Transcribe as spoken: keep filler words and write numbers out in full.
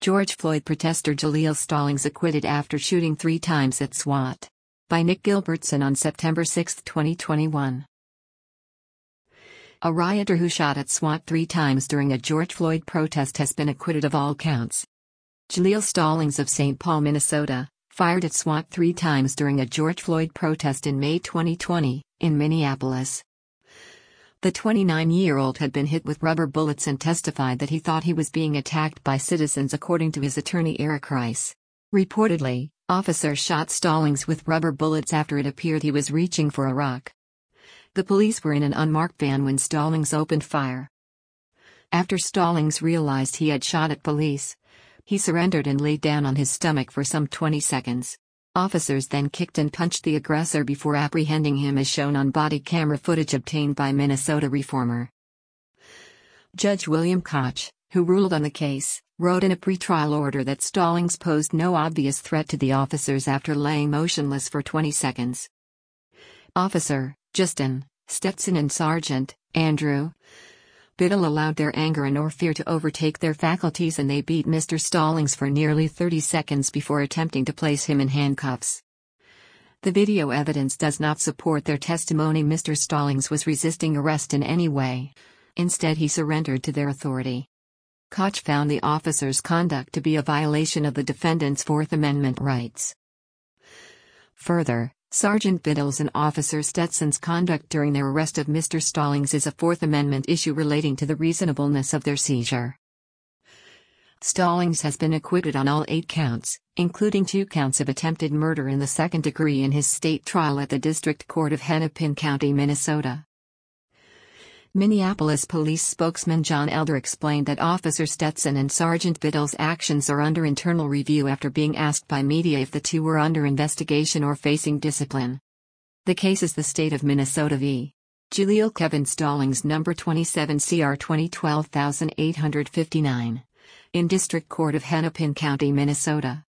George Floyd protester Jaleel Stallings acquitted after shooting three times at SWAT. By Nick Gilbertson on September sixth, twenty twenty-one. A rioter who shot at SWAT three times during a George Floyd protest has been acquitted of all counts. Jaleel Stallings of Saint Paul, Minnesota, fired at SWAT three times during a George Floyd protest in May twenty twenty, in Minneapolis. The twenty-nine-year-old had been hit with rubber bullets and testified that he thought he was being attacked by citizens, according to his attorney Eric Rice. Reportedly, officers shot Stallings with rubber bullets after it appeared he was reaching for a rock. The police were in an unmarked van when Stallings opened fire. After Stallings realized he had shot at police, he surrendered and laid down on his stomach for some twenty seconds. Officers then kicked and punched the aggressor before apprehending him, as shown on body camera footage obtained by Minnesota Reformer. Judge William Koch, who ruled on the case, wrote in a pretrial order that Stallings posed no obvious threat to the officers after laying motionless for twenty seconds. Officer Justin Stetson and Sergeant Andrew Biddle allowed their anger and or fear to overtake their faculties, and they beat Mister Stallings for nearly thirty seconds before attempting to place him in handcuffs. The video evidence does not support their testimony Mister Stallings was resisting arrest in any way. Instead, he surrendered to their authority. Koch found the officers' conduct to be a violation of the defendant's Fourth Amendment rights. Further, Sergeant Biddle's and Officer Stetson's conduct during their arrest of Mister Stallings is a Fourth Amendment issue relating to the reasonableness of their seizure. Stallings has been acquitted on all eight counts, including two counts of attempted murder in the second degree in his state trial at the District Court of Hennepin County, Minnesota. Minneapolis police spokesman John Elder explained that Officer Stetson and Sergeant Biddle's actions are under internal review after being asked by media if the two were under investigation or facing discipline. The case is the state of Minnesota v. Jaleel Kevin Stallings, number twenty-seven C R twenty twelve eight five nine, in District Court of Hennepin County, Minnesota.